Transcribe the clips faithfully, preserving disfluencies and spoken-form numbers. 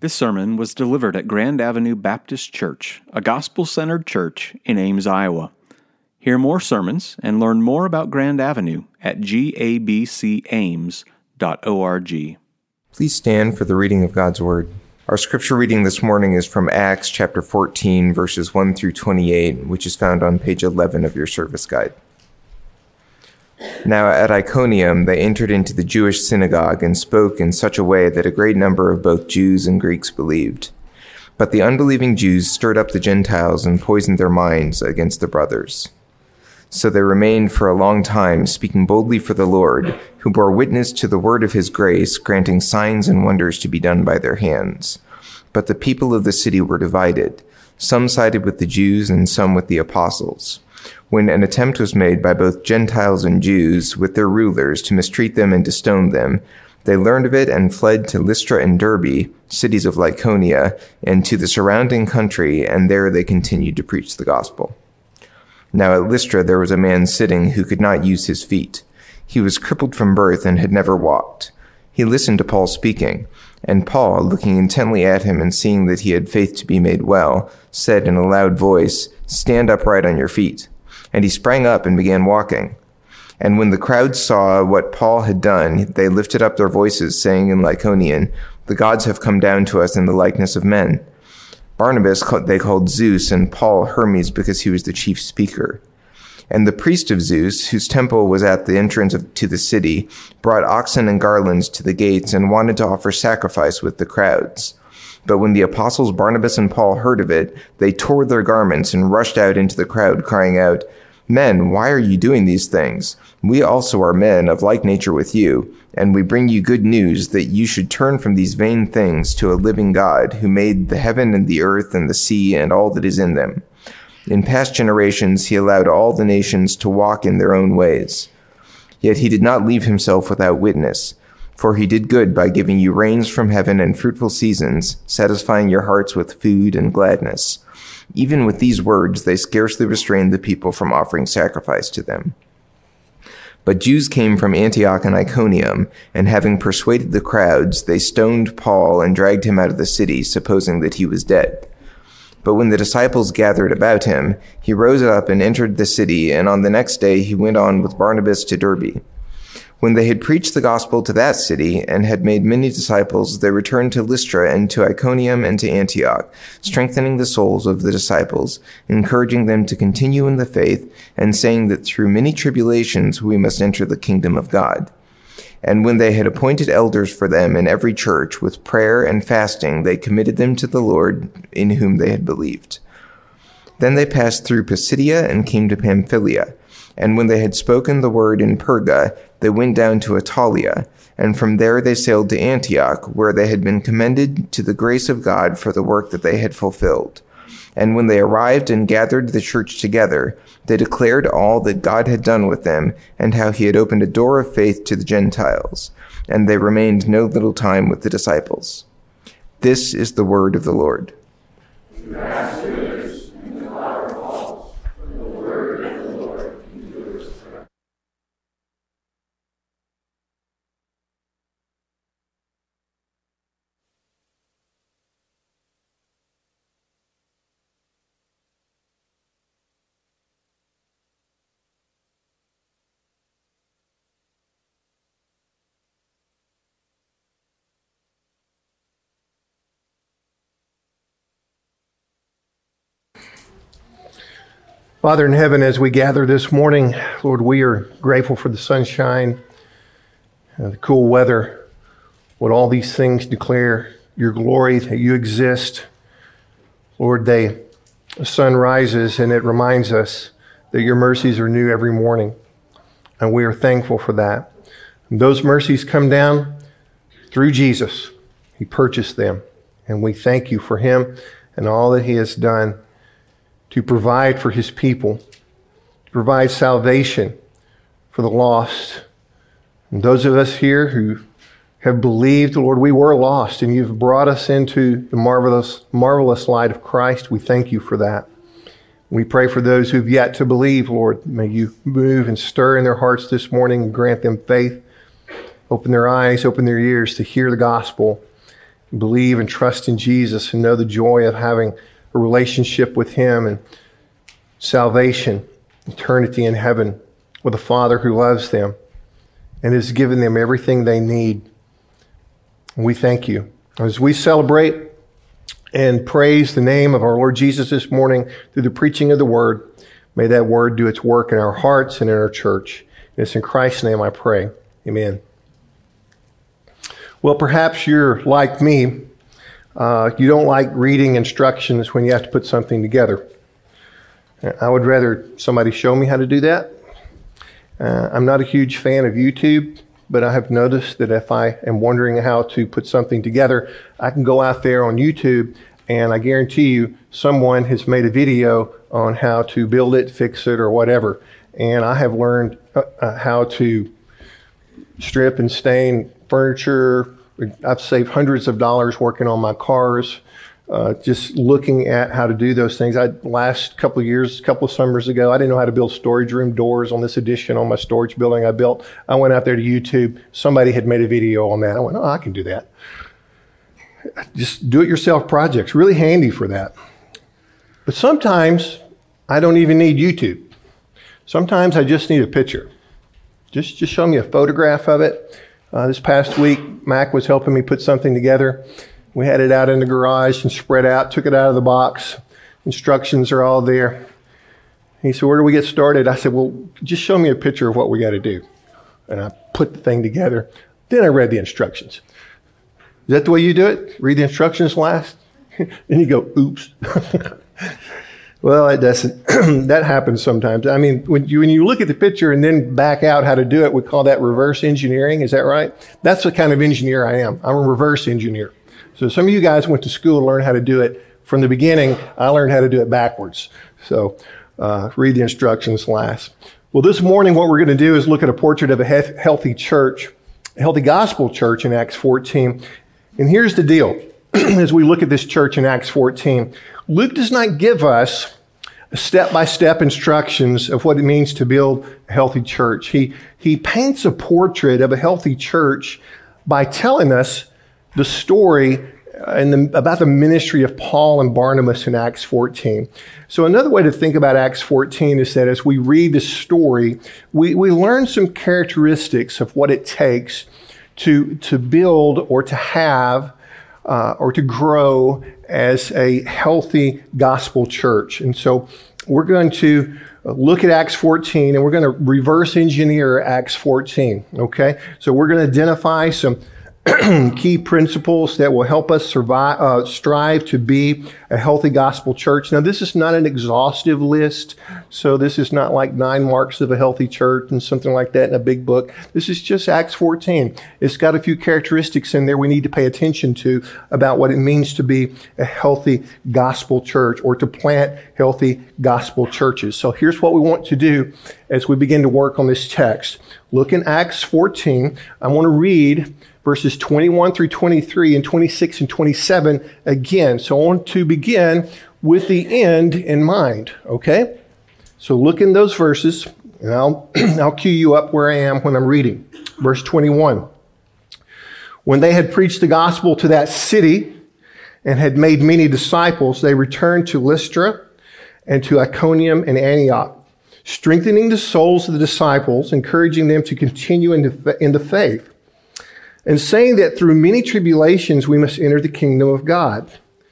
This sermon was delivered at Grand Avenue Baptist Church, a gospel-centered church in Ames, Iowa. Hear more sermons and learn more about Grand Avenue at g a b c ames dot org. Please stand for the reading of God's Word. Our scripture reading this morning is from Acts chapter fourteen, verses one through twenty-eight, which is found on page eleven of your service guide. Now at Iconium they entered into the Jewish synagogue and spoke in such a way that a great number of both Jews and Greeks believed. But the unbelieving Jews stirred up the Gentiles and poisoned their minds against the brothers. So they remained for a long time, speaking boldly for the Lord, who bore witness to the word of his grace, granting signs and wonders to be done by their hands. But the people of the city were divided. Some sided with the Jews and some with the apostles. When an attempt was made by both Gentiles and Jews with their rulers to mistreat them and to stone them, they learned of it and fled to Lystra and Derbe, cities of Lycaonia, and to the surrounding country, and there they continued to preach the gospel. Now at Lystra there was a man sitting who could not use his feet. He was crippled from birth and had never walked. He listened to Paul speaking, and Paul, looking intently at him and seeing that he had faith to be made well, said in a loud voice, "Stand upright on your feet." And he sprang up and began walking. And when the crowd saw what Paul had done, they lifted up their voices, saying in Lycaonian, "The gods have come down to us in the likeness of men." Barnabas they called Zeus, and Paul Hermes, because he was the chief speaker. And the priest of Zeus, whose temple was at the entrance of, to the city, brought oxen and garlands to the gates and wanted to offer sacrifice with the crowds. But when the apostles Barnabas and Paul heard of it, they tore their garments and rushed out into the crowd, crying out, "Men, why are you doing these things? We also are men of like nature with you, and we bring you good news that you should turn from these vain things to a living God, who made the heaven and the earth and the sea and all that is in them. In past generations he allowed all the nations to walk in their own ways. Yet he did not leave himself without witness, for he did good by giving you rains from heaven and fruitful seasons, satisfying your hearts with food and gladness." Even with these words, they scarcely restrained the people from offering sacrifice to them. But Jews came from Antioch and Iconium, and having persuaded the crowds, they stoned Paul and dragged him out of the city, supposing that he was dead. But when the disciples gathered about him, he rose up and entered the city, and on the next day he went on with Barnabas to Derbe. When they had preached the gospel to that city and had made many disciples, they returned to Lystra and to Iconium and to Antioch, strengthening the souls of the disciples, encouraging them to continue in the faith, and saying that through many tribulations we must enter the kingdom of God. And when they had appointed elders for them in every church, with prayer and fasting, they committed them to the Lord in whom they had believed. Then they passed through Pisidia and came to Pamphylia. And when they had spoken the word in Perga, they went down to Attalia, and from there they sailed to Antioch, where they had been commended to the grace of God for the work that they had fulfilled. And when they arrived and gathered the church together, they declared all that God had done with them, and how he had opened a door of faith to the Gentiles. And they remained no little time with the disciples. This is the word of the Lord. Father in heaven, as we gather this morning, Lord, we are grateful for the sunshine, uh, the cool weather. What all these things declare your glory, that you exist. Lord, they, the sun rises and it reminds us that your mercies are new every morning. And we are thankful for that. And those mercies come down through Jesus. He purchased them. And we thank you for him and all that he has done to provide for his people, to provide salvation for the lost. And those of us here who have believed, Lord, we were lost, and you've brought us into the marvelous, marvelous light of Christ. We thank you for that. We pray for those who've yet to believe, Lord. May you move and stir in their hearts this morning and grant them faith. Open their eyes, open their ears to hear the gospel, believe and trust in Jesus and know the joy of having a relationship with him and salvation, eternity in heaven with a Father who loves them and has given them everything they need. And we thank you. As we celebrate and praise the name of our Lord Jesus this morning through the preaching of the word, may that word do its work in our hearts and in our church. And it's in Christ's name I pray. Amen. Well, perhaps you're like me. Uh, you don't like reading instructions when you have to put something together. I would rather somebody show me how to do that. Uh, I'm not a huge fan of YouTube, but I have noticed that if I am wondering how to put something together, I can go out there on YouTube, and I guarantee you someone has made a video on how to build it, fix it, or whatever. And I have learned uh, uh, how to strip and stain furniture. I've saved hundreds of dollars working on my cars, uh, just looking at how to do those things. I last couple of years, a couple of summers ago, I didn't know how to build storage room doors on this addition on my storage building I built. I went out there to YouTube. Somebody had made a video on that. I went, oh, I can do that. Just do-it-yourself projects, really handy for that. But sometimes I don't even need YouTube. Sometimes I just need a picture. Just, just show me a photograph of it. Uh, this past week, Mac was helping me put something together. We had it out in the garage and spread out, took it out of the box. Instructions are all there. He said, where do we get started? I said, well, just show me a picture of what we got to do. And I put the thing together. Then I read the instructions. Is that the way you do it? Read the instructions last? Then you go, oops. Well, it doesn't. That happens sometimes. I mean, when you, when you look at the picture and then back out how to do it, we call that reverse engineering. Is that right? That's the kind of engineer I am. I'm a reverse engineer. So some of you guys went to school to learn how to do it from the beginning. I learned how to do it backwards. So uh, read the instructions last. Well, this morning what we're going to do is look at a portrait of a he- healthy church, a healthy gospel church in Acts fourteen. And here's the deal. As we look at this church in Acts fourteen, Luke does not give us step-by-step instructions of what it means to build a healthy church. He, he paints a portrait of a healthy church by telling us the story and the, about the ministry of Paul and Barnabas in Acts fourteen. So another way to think about Acts fourteen is that as we read this story, we, we learn some characteristics of what it takes to, to build or to have Uh, or to grow as a healthy gospel church. And so we're going to look at Acts fourteen and we're going to reverse engineer Acts fourteen, okay? So we're going to identify some key principles that will help us survive, uh, strive to be a healthy gospel church. Now, this is not an exhaustive list, so this is not like nine marks of a healthy church and something like that in a big book. This is just Acts fourteen. It's got a few characteristics in there we need to pay attention to about what it means to be a healthy gospel church or to plant healthy gospel churches. So here's what we want to do as we begin to work on this text. Look in Acts fourteen. I want to read verses twenty-one through twenty-three and twenty-six and twenty-seven again. So I want to begin with the end in mind, okay? So look in those verses, and I'll, I'll cue you up where I am when I'm reading. Verse twenty-one. When they had preached the gospel to that city and had made many disciples, they returned to Lystra and to Iconium and Antioch, strengthening the souls of the disciples, encouraging them to continue in the, in the faith, and saying that through many tribulations we must enter the kingdom of God.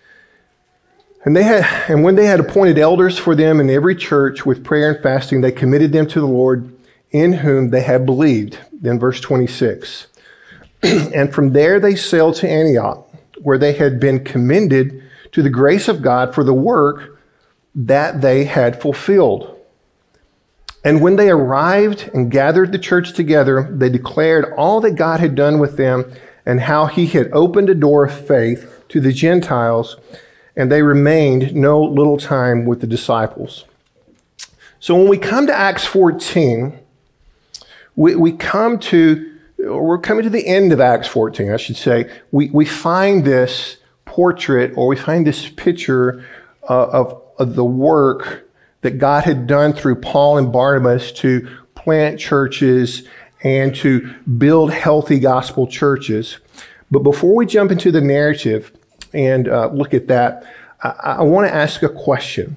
And they had, and when they had appointed elders for them in every church with prayer and fasting, they committed them to the Lord in whom they had believed. Then verse twenty-six. And from there they sailed to Antioch, where they had been commended to the grace of God for the work that they had fulfilled. And when they arrived and gathered the church together, they declared all that God had done with them and how he had opened a door of faith to the Gentiles, and they remained no little time with the disciples. So when we come to Acts fourteen, we, we come to, or we're coming to the end of Acts fourteen, I should say. We, we find this portrait, or we find this picture uh, of, of the work that God had done through Paul and Barnabas to plant churches and to build healthy gospel churches. But before we jump into the narrative and uh, look at that, I, I want to ask a question.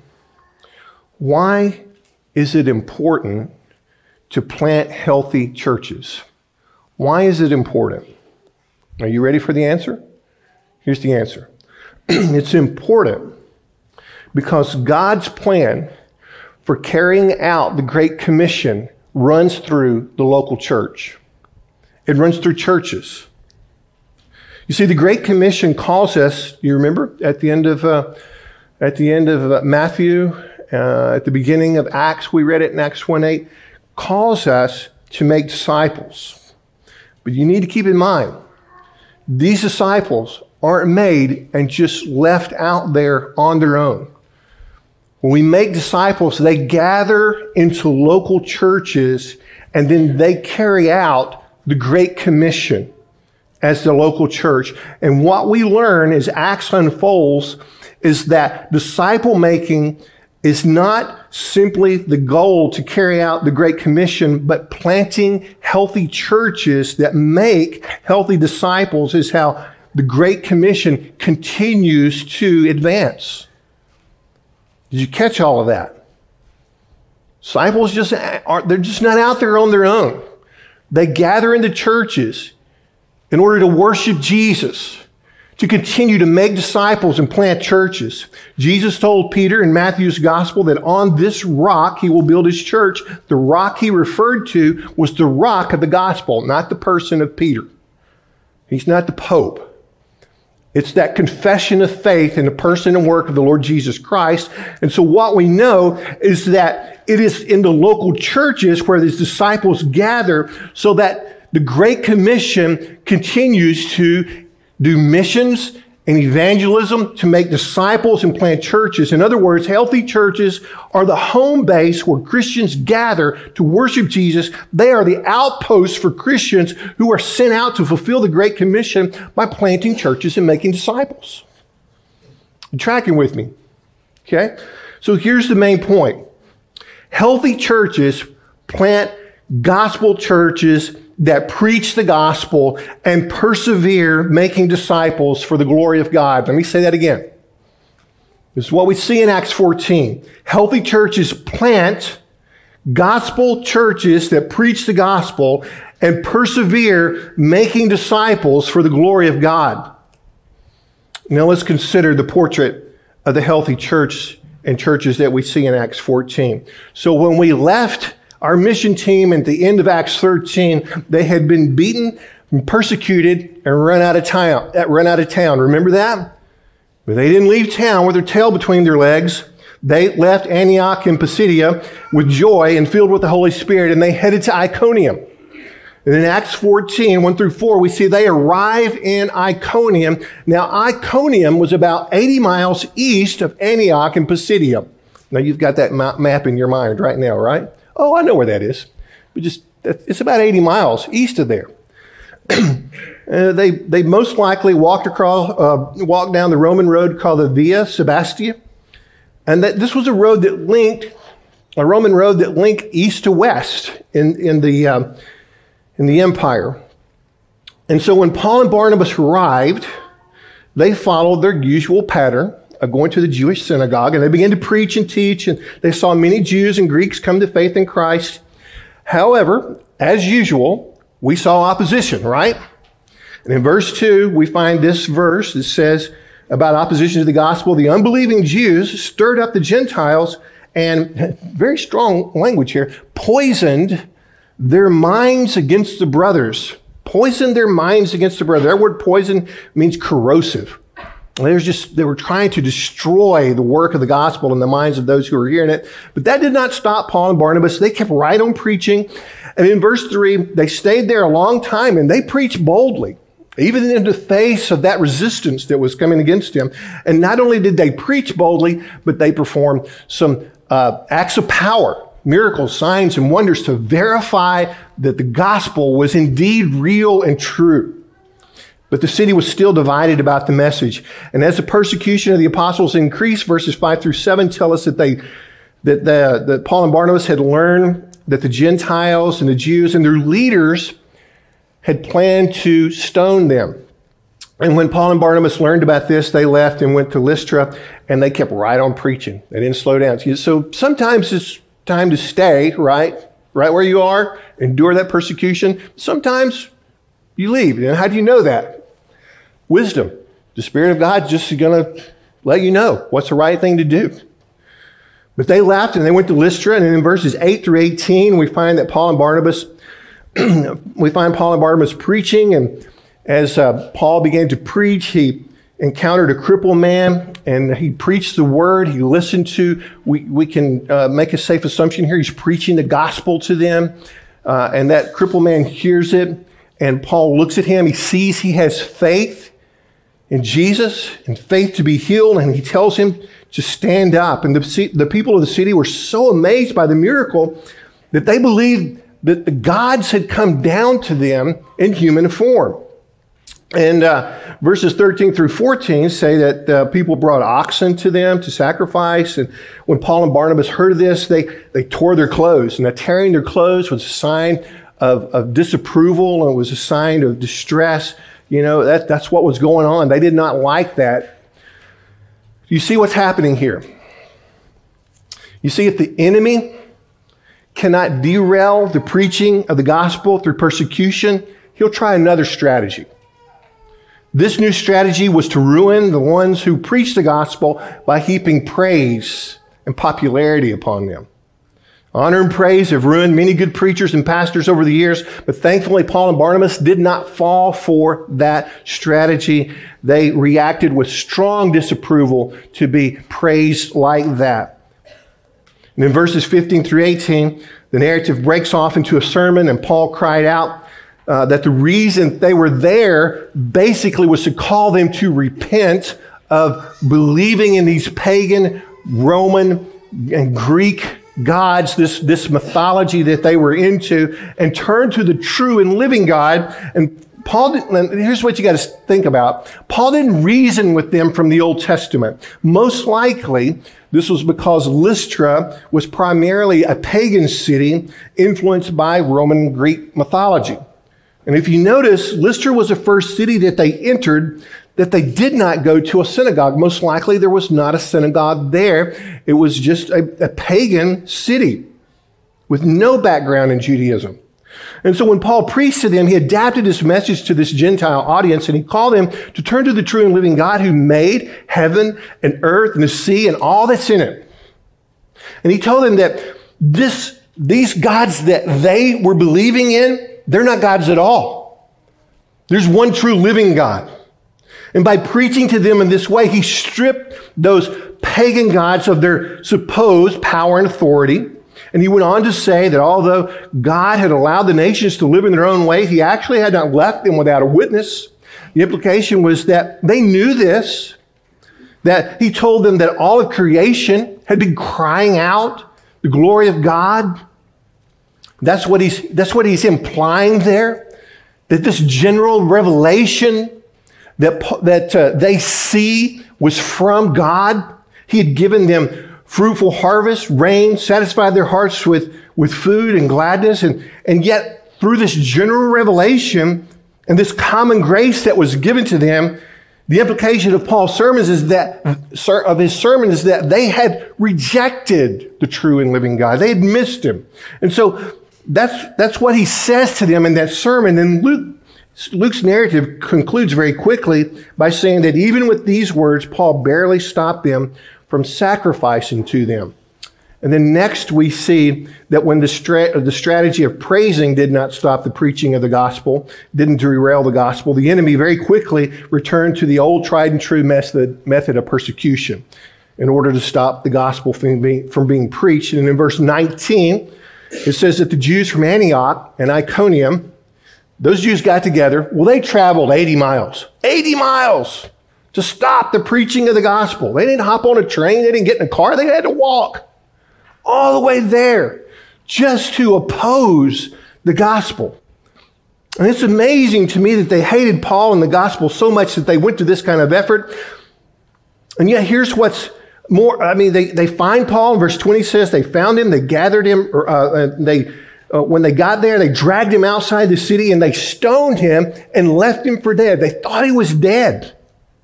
Why is it important to plant healthy churches? Why is it important? Are you ready for the answer? Here's the answer. It's important because God's plan for carrying out the Great Commission runs through the local church. It runs through churches. You see, the Great Commission calls us, you remember, at the end of uh, at the end of uh, Matthew, uh, at the beginning of Acts, we read it in Acts one eight, calls us to make disciples. But you need to keep in mind, these disciples aren't made and just left out there on their own. When we make disciples, they gather into local churches and then they carry out the Great Commission as the local church. And what we learn as Acts unfolds is that disciple making is not simply the goal to carry out the Great Commission, but planting healthy churches that make healthy disciples is how the Great Commission continues to advance. Did you catch all of that? Disciples just aren't, they're just not out there on their own. They gather into churches in order to worship Jesus, to continue to make disciples and plant churches. Jesus told Peter in Matthew's gospel that on this rock he will build his church. The rock he referred to was the rock of the gospel, not the person of Peter. He's not the Pope. It's that confession of faith in the person and work of the Lord Jesus Christ. And so what we know is that it is in the local churches where these disciples gather so that the Great Commission continues to do missions and evangelism to make disciples and plant churches. In other words, healthy churches are the home base where Christians gather to worship Jesus. They are the outposts for Christians who are sent out to fulfill the Great Commission by planting churches and making disciples. You tracking with me? Okay? So here's the main point. Healthy churches plant gospel churches that preach the gospel and persevere making disciples for the glory of God. Let me say that again. This is what we see in Acts fourteen. Healthy churches plant gospel churches that preach the gospel and persevere making disciples for the glory of God. Now let's consider the portrait of the healthy church and churches that we see in Acts fourteen. So when we left our mission team at the end of Acts thirteen, they had been beaten and persecuted and run out of town. Run out of town. Remember that? But they didn't leave town with their tail between their legs. They left Antioch and Pisidia with joy and filled with the Holy Spirit, and they headed to Iconium. And in Acts fourteen, one through four, we see they arrive in Iconium. Now, Iconium was about eighty miles east of Antioch and Pisidia. Now, you've got that map in your mind right now, right? Oh, I know where that is. But just it's about eighty miles east of there. uh, they they most likely walked across, uh, walked down the Roman road called the Via Sebastia, and that this was a road that linked a Roman road that linked east to west in in the um, in the empire. And so when Paul and Barnabas arrived, they followed their usual pattern of going to the Jewish synagogue, and they began to preach and teach, and they saw many Jews and Greeks come to faith in Christ. However, as usual, we saw opposition, right? And in verse two, we find this verse that says about opposition to the gospel, the unbelieving Jews stirred up the Gentiles and, very strong language here, poisoned their minds against the brothers. Poisoned their minds against the brothers. That word poison means corrosive. They were just, they were trying to destroy the work of the gospel in the minds of those who were hearing it. But that did not stop Paul and Barnabas. They kept right on preaching. And in verse three, they stayed there a long time and they preached boldly, even in the face of that resistance that was coming against them. And not only did they preach boldly, but they performed some uh, acts of power, miracles, signs, and wonders to verify that the gospel was indeed real and true. But the city was still divided about the message. And as the persecution of the apostles increased, verses five through seven tell us that they, that the, that Paul and Barnabas had learned that the Gentiles and the Jews and their leaders had planned to stone them. And when Paul and Barnabas learned about this, they left and went to Lystra, and they kept right on preaching. They didn't slow down. So sometimes it's time to stay, right? Right where you are, endure that persecution. Sometimes you leave. And how do you know that? Wisdom. The Spirit of God just is going to let you know what's the right thing to do. But they left and they went to Lystra, and in verses eight through eighteen, we find that Paul and Barnabas, we find Paul and Barnabas preaching, and as uh, Paul began to preach, he encountered a crippled man, and he preached the word. He listened to, we, we can uh, make a safe assumption here, he's preaching the gospel to them, uh, and that crippled man hears it, and Paul looks at him. He sees he has faith in Jesus and faith to be healed, and he tells him to stand up. And the, the people of the city were so amazed by the miracle that they believed that the gods had come down to them in human form. And uh, verses thirteen through fourteen say that uh, people brought oxen to them to sacrifice. And when Paul and Barnabas heard of this, they, they tore their clothes. And the tearing their clothes was a sign of, of disapproval, and it was a sign of distress. You know, that, that's what was going on. They did not like that. You see what's happening here. You see, if the enemy cannot derail the preaching of the gospel through persecution, he'll try another strategy. This new strategy was to ruin the ones who preach the gospel by heaping praise and popularity upon them. Honor and praise have ruined many good preachers and pastors over the years, but thankfully Paul and Barnabas did not fall for that strategy. They reacted with strong disapproval to be praised like that. And in verses fifteen through eighteen, the narrative breaks off into a sermon, and Paul cried out Uh, that the reason they were there basically was to call them to repent of believing in these pagan, Roman, and Greek gods, this, this mythology that they were into, and turn to the true and living God. And Paul didn't, and here's what you got to think about. Paul didn't reason with them from the Old Testament. Most likely, this was because Lystra was primarily a pagan city influenced by Roman and Greek mythology. And if you notice, Lystra was the first city that they entered that they did not go to a synagogue. Most likely there was not a synagogue there. It was just a, a pagan city with no background in Judaism. And so when Paul preached to them, he adapted his message to this Gentile audience, and he called them to turn to the true and living God who made heaven and earth and the sea and all that's in it. And he told them that this, these gods that they were believing in, they're not gods at all. There's one true living God. And by preaching to them in this way, he stripped those pagan gods of their supposed power and authority. And he went on to say that although God had allowed the nations to live in their own way, he actually had not left them without a witness. The implication was that they knew this, that he told them that all of creation had been crying out the glory of God. That's what he's, that's what he's implying there, that this general revelation that, that uh, they see was from God. He had given them fruitful harvest, rain, satisfied their hearts with, with food and gladness. And, and yet, through this general revelation and this common grace that was given to them, the implication of Paul's sermons is that, of his sermons is that they had rejected the true and living God. They had missed him. And so, That's, that's what he says to them in that sermon. And Luke, Luke's narrative concludes very quickly by saying that even with these words, Paul barely stopped them from sacrificing to them. And then next we see that when the, stra- the strategy of praising did not stop the preaching of the gospel, didn't derail the gospel, the enemy very quickly returned to the old tried and true method, method of persecution in order to stop the gospel from being, from being preached. And in verse nineteen, it says that the Jews from Antioch and Iconium, those Jews got together. Well, they traveled eighty miles. eighty miles to stop the preaching of the gospel. They didn't hop on a train. They didn't get in a car. They had to walk all the way there just to oppose the gospel. And it's amazing to me that they hated Paul and the gospel so much that they went to this kind of effort. And yet here's what's more, I mean, they, they find Paul, in verse twenty says, they found him, they gathered him, uh, they uh, when they got there, they dragged him outside the city and they stoned him and left him for dead. They thought he was dead.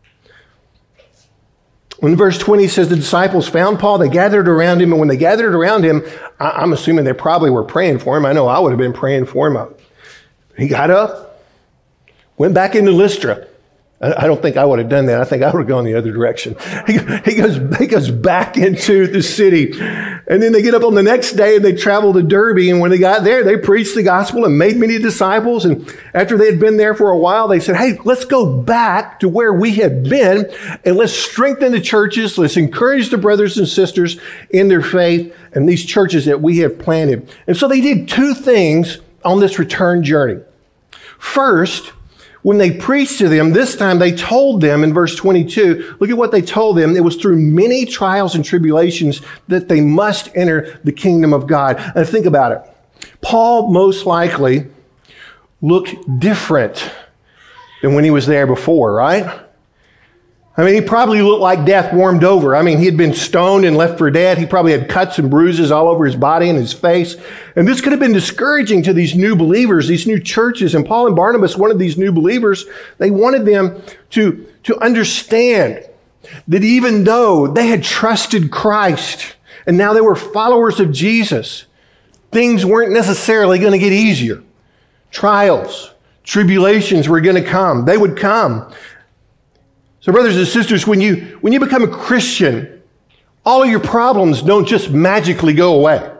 When verse twenty says the disciples found Paul, they gathered around him, and when they gathered around him, I- I'm assuming they probably were praying for him. I know I would have been praying for him. He got up, went back into Lystra. I don't think I would have done that. I think I would have gone the other direction. He, he goes, he goes back into the city. And then they get up on the next day and they travel to Derbe. And when they got there, they preached the gospel and made many disciples. And after they had been there for a while, they said, hey, let's go back to where we had been and let's strengthen the churches. Let's encourage the brothers and sisters in their faith and these churches that we have planted. And so they did two things on this return journey. First, when they preached to them, this time they told them in verse twenty-two, look at what they told them. It was through many trials and tribulations that they must enter the kingdom of God. And think about it. Paul most likely looked different than when he was there before, right? I mean, he probably looked like death warmed over. I mean, he had been stoned and left for dead. He probably had cuts and bruises all over his body and his face. And this could have been discouraging to these new believers, these new churches. And Paul and Barnabas, one of these new believers, they wanted them to, to understand that even though they had trusted Christ and now they were followers of Jesus, things weren't necessarily going to get easier. Trials, tribulations were going to come. They would come. So brothers and sisters, when you, when you become a Christian, all of your problems don't just magically go away.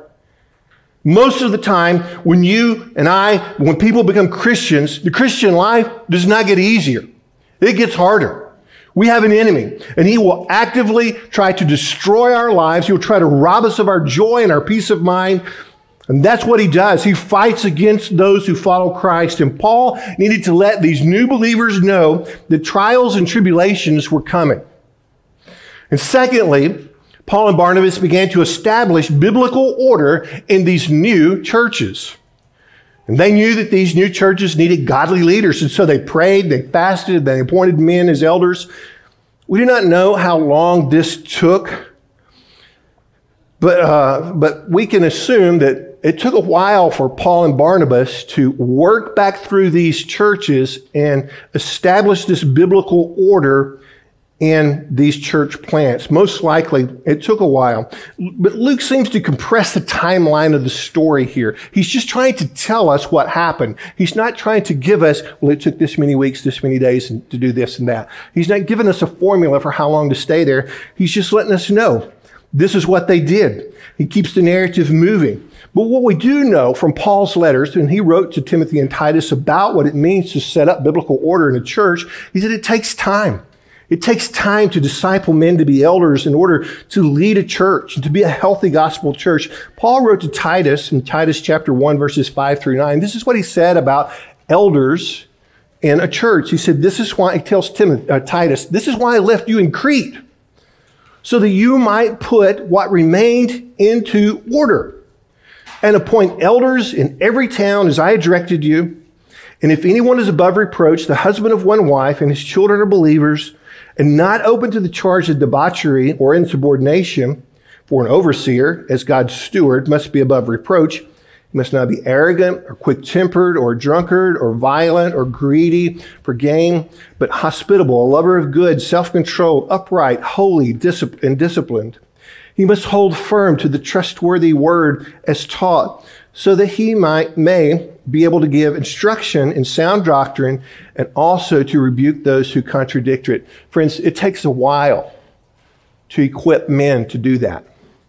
Most of the time, when you and I, when people become Christians, the Christian life does not get easier. It gets harder. We have an enemy, and he will actively try to destroy our lives. He will try to rob us of our joy and our peace of mind. And that's what he does. He fights against those who follow Christ. And Paul needed to let these new believers know that trials and tribulations were coming. And secondly, Paul and Barnabas began to establish biblical order in these new churches. And they knew that these new churches needed godly leaders. And so they prayed, they fasted, they appointed men as elders. We do not know how long this took, but, uh, but we can assume that it took a while for Paul and Barnabas to work back through these churches and establish this biblical order in these church plants. Most likely, it took a while. But Luke seems to compress the timeline of the story here. He's just trying to tell us what happened. He's not trying to give us, well, it took this many weeks, this many days and to do this and that. He's not giving us a formula for how long to stay there. He's just letting us know this is what they did. He keeps the narrative moving. But what we do know from Paul's letters, and he wrote to Timothy and Titus about what it means to set up biblical order in a church, is that it takes time. It takes time to disciple men to be elders in order to lead a church and to be a healthy gospel church. Paul wrote to Titus in Titus chapter one, verses five through nine. This is what he said about elders in a church. He said, this is why, he tells Timothy, uh, Titus, this is why I left you in Crete, so that you might put what remained into order and appoint elders in every town as I directed you. And if anyone is above reproach, the husband of one wife, and his children are believers, and not open to the charge of debauchery or insubordination, for an overseer, as God's steward, must be above reproach. He must not be arrogant or quick-tempered or drunkard or violent or greedy for gain, but hospitable, a lover of good, self-controlled, upright, holy, discipl- and disciplined. He must hold firm to the trustworthy word as taught, so that he might may be able to give instruction in sound doctrine and also to rebuke those who contradict it. Friends, it takes a while to equip men to do that.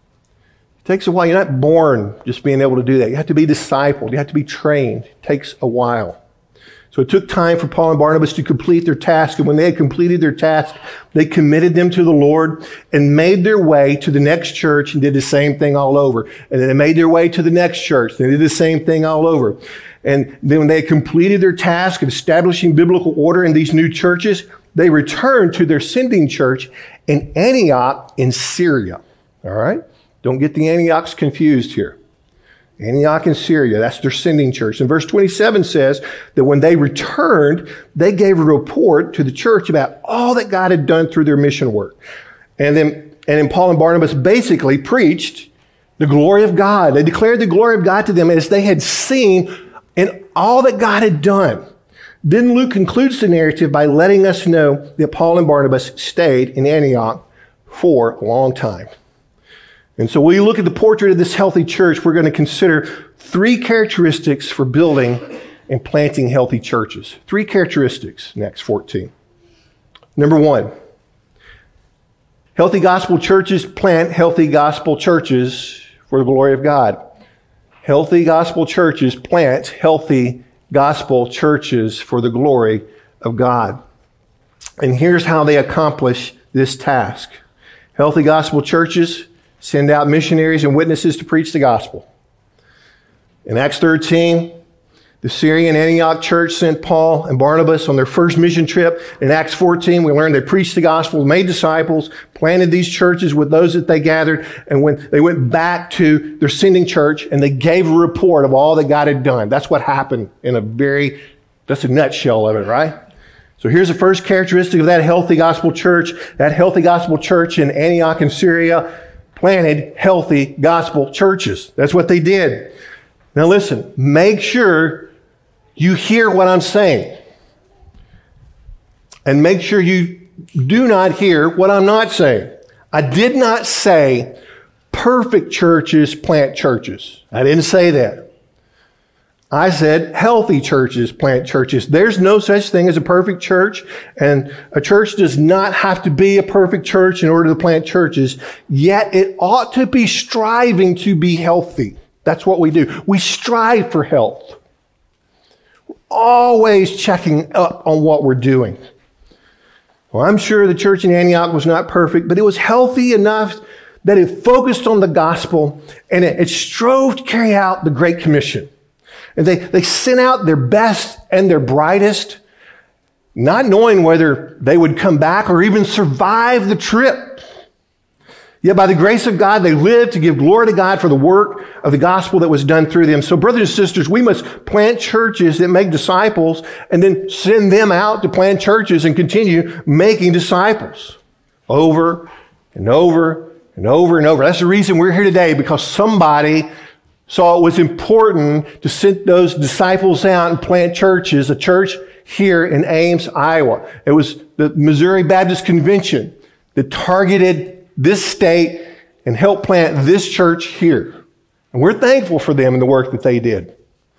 It takes a while. You're not born just being able to do that. You have to be discipled. You have to be trained. It takes a while. So it took time for Paul and Barnabas to complete their task. And when they had completed their task, they committed them to the Lord and made their way to the next church and did the same thing all over. And then they made their way to the next church. They did the same thing all over. And then when they completed their task of establishing biblical order in these new churches, they returned to their sending church in Antioch in Syria. All right? Don't get the Antiochs confused here. Antioch in Syria, that's their sending church. And verse twenty-seven says that when they returned, they gave a report to the church about all that God had done through their mission work. And then, and then Paul and Barnabas basically preached The glory of God. They declared the glory of God to them as they had seen in all that God had done. Then Luke concludes the narrative by letting us know that Paul and Barnabas stayed in Antioch for a long time. And so when you look at the portrait of this healthy church, we're going to consider three characteristics for building and planting healthy churches. Three characteristics in Acts fourteen. Number one, healthy gospel churches plant healthy gospel churches for the glory of God. Healthy gospel churches plant healthy gospel churches for the glory of God. And here's how they accomplish this task. Healthy gospel churches send out missionaries and witnesses to preach the gospel. In Acts thirteen, the Syrian Antioch church sent Paul and Barnabas on their first mission trip. In Acts fourteen, we learned they preached the gospel, made disciples, planted these churches with those that they gathered. And when they went back to their sending church and they gave a report of all that God had done. That's what happened in a very, that's a nutshell of it, right? So here's the first characteristic of that healthy gospel church. That healthy gospel church in Antioch and Syria planted healthy gospel churches. That's what they did. Now listen, make sure you hear what I'm saying. And make sure you do not hear what I'm not saying. I did not say perfect churches plant churches. I didn't say that. I said healthy churches plant churches. There's no such thing as a perfect church, and a church does not have to be a perfect church in order to plant churches, yet it ought to be striving to be healthy. That's what we do. We strive for health. We're always checking up on what we're doing. Well, I'm sure the church in Antioch was not perfect, but it was healthy enough that it focused on the gospel and it, it strove to carry out the Great Commission. And they, they sent out their best and their brightest, not knowing whether they would come back or even survive the trip. Yet by the grace of God, they lived to give glory to God for the work of the gospel that was done through them. So brothers and sisters, we must plant churches that make disciples and then send them out to plant churches and continue making disciples over and over and over and over. That's the reason we're here today, because somebody saw it was important to send those disciples out and plant churches, a church here in Ames, Iowa. It was the Missouri Baptist Convention that targeted this state and helped plant this church here. And we're thankful for them and the work that they did.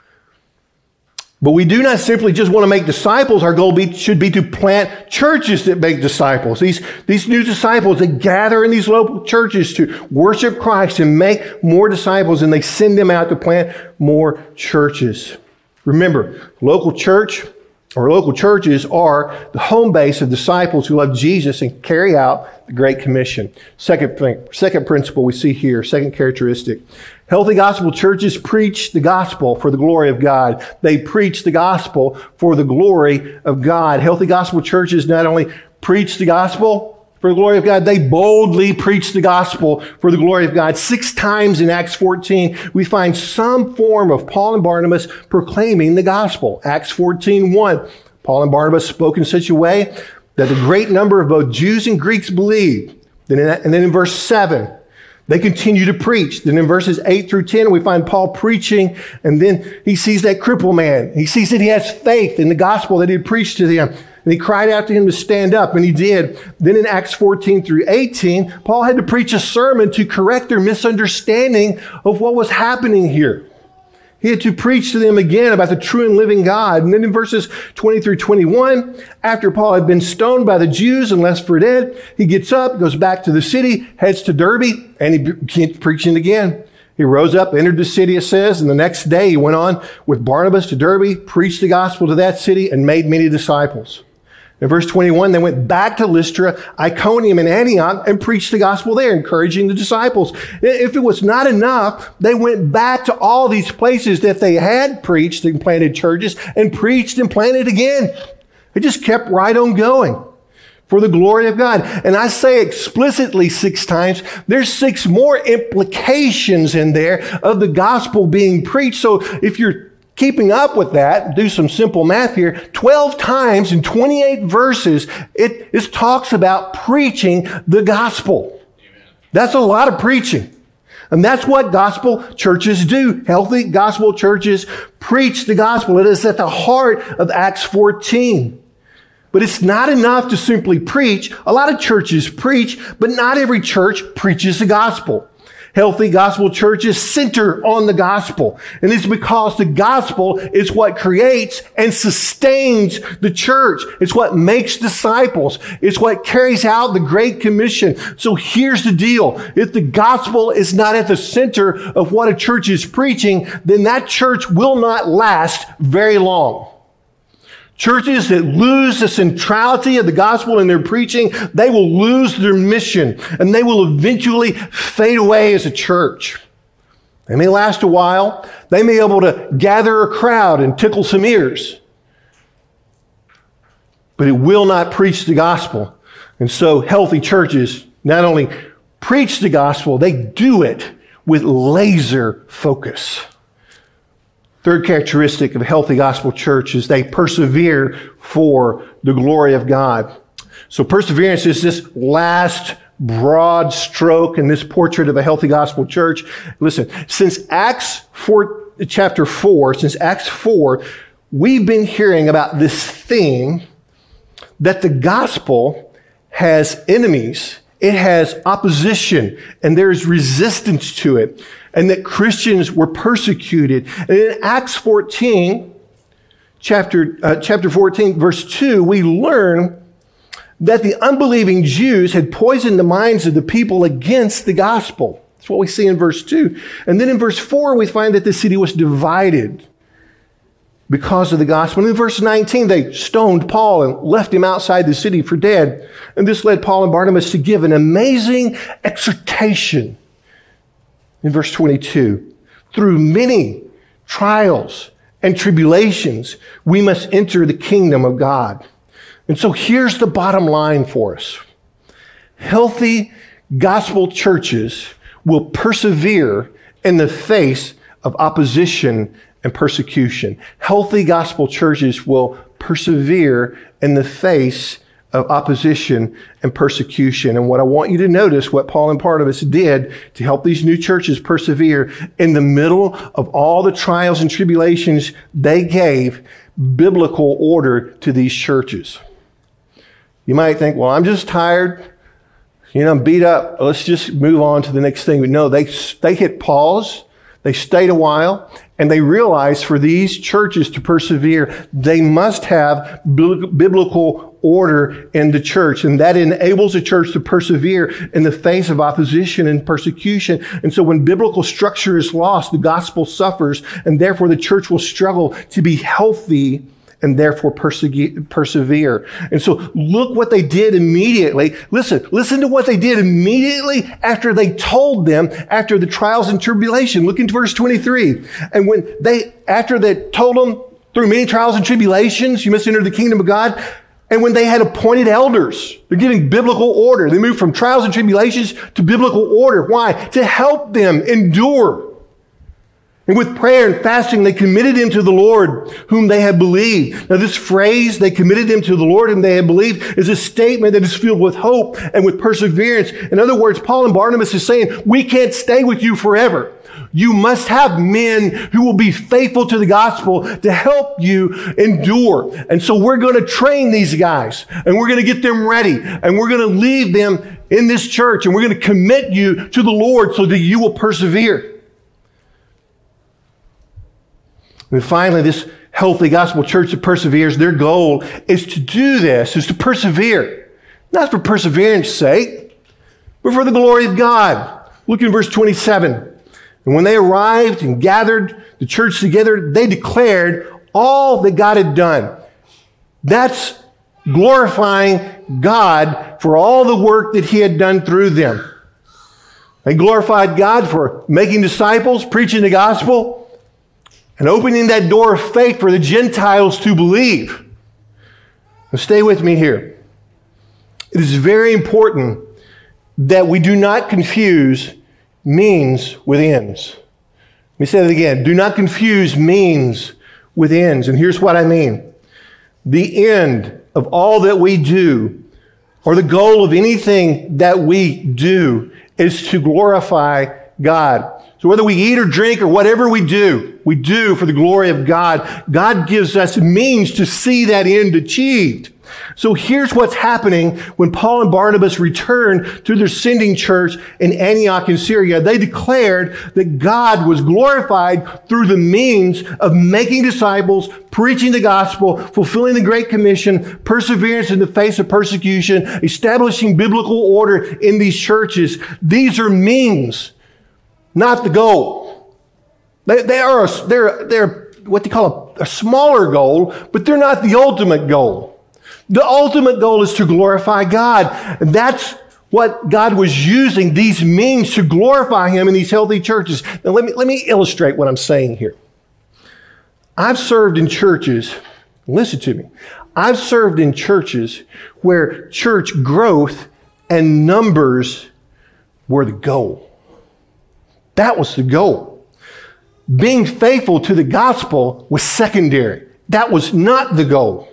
But we do not simply just want to make disciples. Our goal be, should be to plant churches that make disciples. These, these new disciples, they gather in these local churches to worship Christ and make more disciples, and they send them out to plant more churches. Remember, local church or local churches are the home base of disciples who love Jesus and carry out the Great Commission. Second thing, second principle we see here, second characteristic. Healthy gospel churches preach the gospel for the glory of God. They preach the gospel for the glory of God. Healthy gospel churches not only preach the gospel for the glory of God, they boldly preach the gospel for the glory of God. Six times in Acts fourteen, we find some form of Paul and Barnabas proclaiming the gospel. Acts fourteen one, Paul and Barnabas spoke in such a way that a great number of both Jews and Greeks believed. And then in verse seven, they continue to preach. Then in verses eight through ten, we find Paul preaching, and then he sees that crippled man. He sees that he has faith in the gospel that he had preached to them. And he cried out to him to stand up, and he did. Then in Acts fourteen through eighteen, Paul had to preach a sermon to correct their misunderstanding of what was happening here. He had to preach to them again about the true and living God. And then in verses twenty through twenty-one, after Paul had been stoned by the Jews and left for dead, he gets up, goes back to the city, heads to Derbe, and he begins preaching again. He rose up, entered the city, it says, and the next day he went on with Barnabas to Derbe, preached the gospel to that city, and made many disciples. In verse twenty-one, they went back to Lystra, Iconium, and Antioch and preached the gospel there, encouraging the disciples. If it was not enough, they went back to all these places that they had preached and planted churches and preached and planted again. It just kept right on going for the glory of God. And I say explicitly six times, there's six more implications in there of the gospel being preached. So if you're keeping up with that, do some simple math here, twelve times in twenty-eight verses, it, it talks about preaching the gospel. Amen. That's a lot of preaching. And that's what gospel churches do. Healthy gospel churches preach the gospel. It is at the heart of Acts fourteen. But it's not enough to simply preach. A lot of churches preach, but not every church preaches the gospel. Healthy gospel churches center on the gospel. And it's because the gospel is what creates and sustains the church. It's what makes disciples. It's what carries out the Great Commission. So here's the deal. If the gospel is not at the center of what a church is preaching, then that church will not last very long. Churches that lose the centrality of the gospel in their preaching, they will lose their mission, and they will eventually fade away as a church. They may last a while. They may be able to gather a crowd and tickle some ears, but it will not preach the gospel. And so healthy churches not only preach the gospel, they do it with laser focus. Third characteristic of a healthy gospel church is they persevere for the glory of God. So perseverance is this last broad stroke in this portrait of a healthy gospel church. Listen, since Acts four, chapter four, since Acts four, we've been hearing about this theme that the gospel has enemies. It has opposition, and there's resistance to it, and that Christians were persecuted. And in Acts fourteen, chapter, uh, chapter fourteen, verse two, we learn that the unbelieving Jews had poisoned the minds of the people against the gospel. That's what we see in verse two. And then in verse four, we find that the city was divided because of the gospel. And in verse nineteen, they stoned Paul and left him outside the city for dead. And this led Paul and Barnabas to give an amazing exhortation. In verse twenty-two, through many trials and tribulations, we must enter the kingdom of God. And so here's the bottom line for us. Healthy gospel churches will persevere in the face of opposition and persecution. Healthy gospel churches will persevere in the face of opposition and persecution. And what I want you to notice, what Paul and Barnabas did to help these new churches persevere in the middle of all the trials and tribulations, they gave biblical order to these churches. You might think, well, I'm just tired. You know, I'm beat up. Let's just move on to the next thing. But no, they, they hit pause. They stayed a while, and they realized for these churches to persevere, they must have biblical order in the church. And that enables a church to persevere in the face of opposition and persecution. And so when biblical structure is lost, the gospel suffers, and therefore the church will struggle to be healthy and therefore persevere. And so look what they did immediately. Listen, listen to what they did immediately after they told them, after the trials and tribulation. Look into verse twenty-three. And when they, after they told them, through many trials and tribulations, you must enter the kingdom of God. And when they had appointed elders, they're giving biblical order. They moved from trials and tribulations to biblical order. Why? To help them endure. And with prayer and fasting, they committed him to the Lord whom they had believed. Now this phrase, they committed him to the Lord whom they had believed, is a statement that is filled with hope and with perseverance. In other words, Paul and Barnabas is saying, we can't stay with you forever. You must have men who will be faithful to the gospel to help you endure. And so we're going to train these guys, and we're going to get them ready, and we're going to leave them in this church, and we're going to commit you to the Lord so that you will persevere. And finally, this healthy gospel church that perseveres, their goal is to do this, is to persevere. Not for perseverance sake, but for the glory of God. Look in verse twenty-seven. And when they arrived and gathered the church together, they declared all that God had done. That's glorifying God for all the work that he had done through them. They glorified God for making disciples, preaching the gospel, and opening that door of faith for the Gentiles to believe. Now stay with me here. It is very important that we do not confuse means with ends. Let me say that again. Do not confuse means with ends. And here's what I mean. The end of all that we do, or the goal of anything that we do, is to glorify God. So whether we eat or drink or whatever we do, we do for the glory of God. God gives us means to see that end achieved. So here's what's happening when Paul and Barnabas returned to their sending church in Antioch in Syria. They declared that God was glorified through the means of making disciples, preaching the gospel, fulfilling the Great Commission, perseverance in the face of persecution, establishing biblical order in these churches. These are means, not the goal. They, they are a, they're, they're what they call a, a smaller goal, but they're not the ultimate goal. The ultimate goal is to glorify God. And that's what God was using these means to glorify Him in these healthy churches. Now let me, let me illustrate what I'm saying here. I've served in churches, listen to me, I've served in churches where church growth and numbers were the goal. That was the goal. Being faithful to the gospel was secondary. That was not the goal.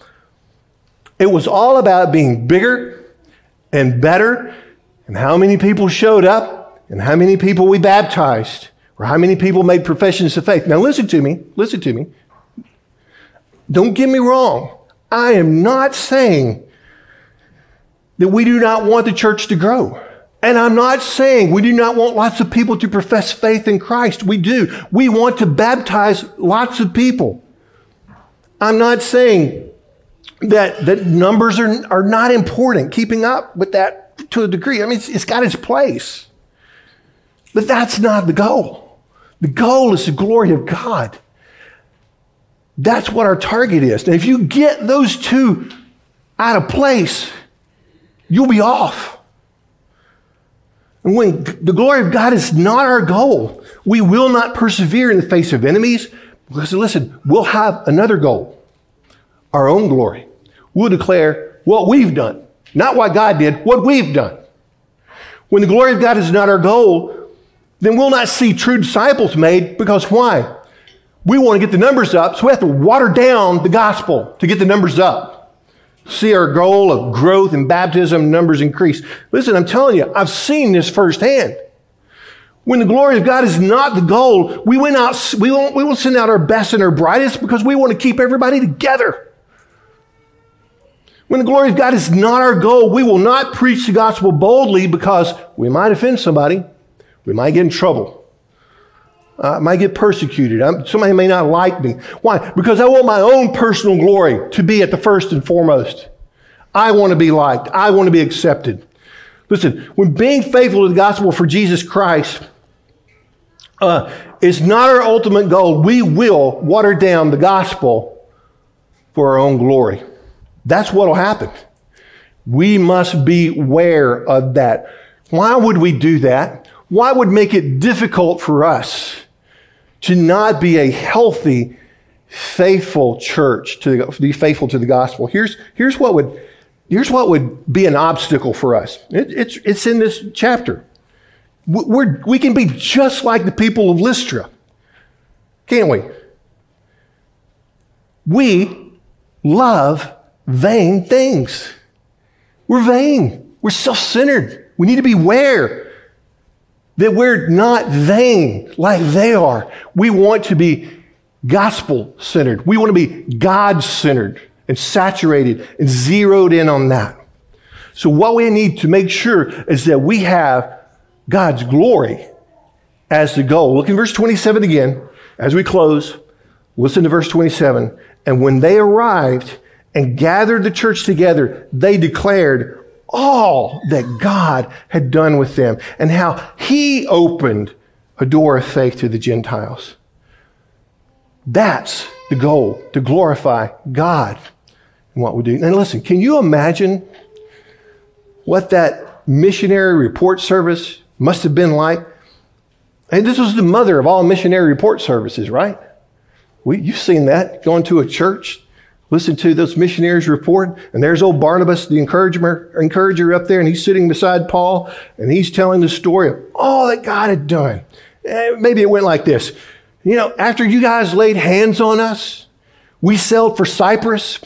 It was all about being bigger and better and how many people showed up and how many people we baptized or how many people made professions of faith. Now listen to me, listen to me. Don't get me wrong. I am not saying that we do not want the church to grow. And I'm not saying we do not want lots of people to profess faith in Christ. We do. We want to baptize lots of people. I'm not saying that, that numbers are, are not important, keeping up with that to a degree. I mean, it's, it's got its place. But that's not the goal. The goal is the glory of God. That's what our target is. And if you get those two out of place, you'll be off. And when the glory of God is not our goal, we will not persevere in the face of enemies. Because listen, we'll have another goal. Our own glory. We'll declare what we've done. Not what God did, what we've done. When the glory of God is not our goal, then we'll not see true disciples made, because why? We want to get the numbers up, so we have to water down the gospel to get the numbers up. See our goal of growth and baptism, numbers increase. Listen, I'm telling you, I've seen this firsthand. When the glory of God is not the goal, we went out, we won't, we will send out our best and our brightest because we want to keep everybody together. When the glory of God is not our goal, we will not preach the gospel boldly because we might offend somebody. We might get in trouble. I uh, might get persecuted. I'm, somebody may not like me. Why? Because I want my own personal glory to be at the first and foremost. I want to be liked. I want to be accepted. Listen, when being faithful to the gospel for Jesus Christ uh, is not our ultimate goal, we will water down the gospel for our own glory. That's what will happen. We must be aware of that. Why would we do that? Why would make it difficult for us to not be a healthy, faithful church, to be faithful to the gospel? Here's, here's what would, here's what would be an obstacle for us. It, it's, it's in this chapter. We're, we can be just like the people of Lystra, can't we? We love vain things. We're vain. We're self-centered. We need to be aware that we're not vain like they are. We want to be gospel-centered. We want to be God-centered and saturated and zeroed in on that. So what we need to make sure is that we have God's glory as the goal. Look in verse twenty-seven again. As we close, listen to verse twenty-seven. And when they arrived and gathered the church together, they declared all that God had done with them and how He opened a door of faith to the Gentiles. That's the goal, to glorify God in what we do. And listen, can you imagine what that missionary report service must have been like? And this was the mother of all missionary report services, right? We, you've seen that, going to a church, listen to those missionaries report, and there's old Barnabas, the encourager, encourager up there, and he's sitting beside Paul, and he's telling the story of all that God had done. And maybe it went like this. You know, after you guys laid hands on us, we sailed for Cyprus,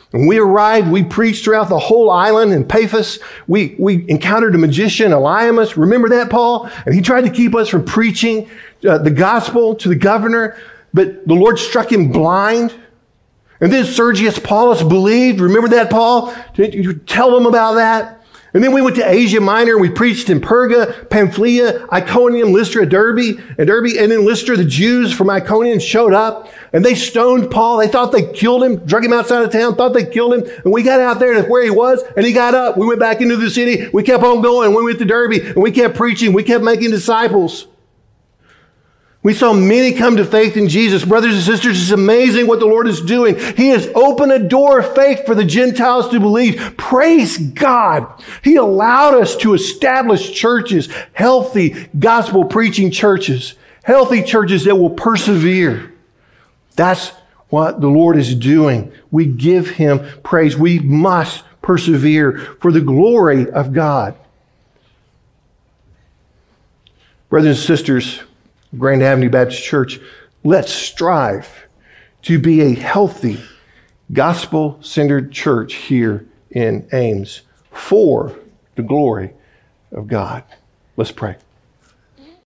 When we arrived, we preached throughout the whole island in Paphos. We, we encountered a magician, Elymas. Remember that, Paul? And he tried to keep us from preaching uh, the gospel to the governor, but the Lord struck him blind. And then Sergius Paulus believed. Remember that, Paul? Did you tell them about that? And then we went to Asia Minor and we preached in Perga, Pamphylia, Iconium, Lystra, Derbe, and Derbe. And in Lystra, the Jews from Iconium showed up and they stoned Paul. They thought they killed him, drug him outside of town, thought they killed him. And we got out there to where he was and he got up. We went back into the city. We kept on going. We went to Derbe and we kept preaching. We kept making disciples. We saw many come to faith in Jesus. Brothers and sisters, it's amazing what the Lord is doing. He has opened a door of faith for the Gentiles to believe. Praise God. He allowed us to establish churches, healthy gospel preaching churches, healthy churches that will persevere. That's what the Lord is doing. We give him praise. We must persevere for the glory of God. Brothers and sisters, Grand Avenue Baptist Church, let's strive to be a healthy, gospel-centered church here in Ames for the glory of God. Let's pray.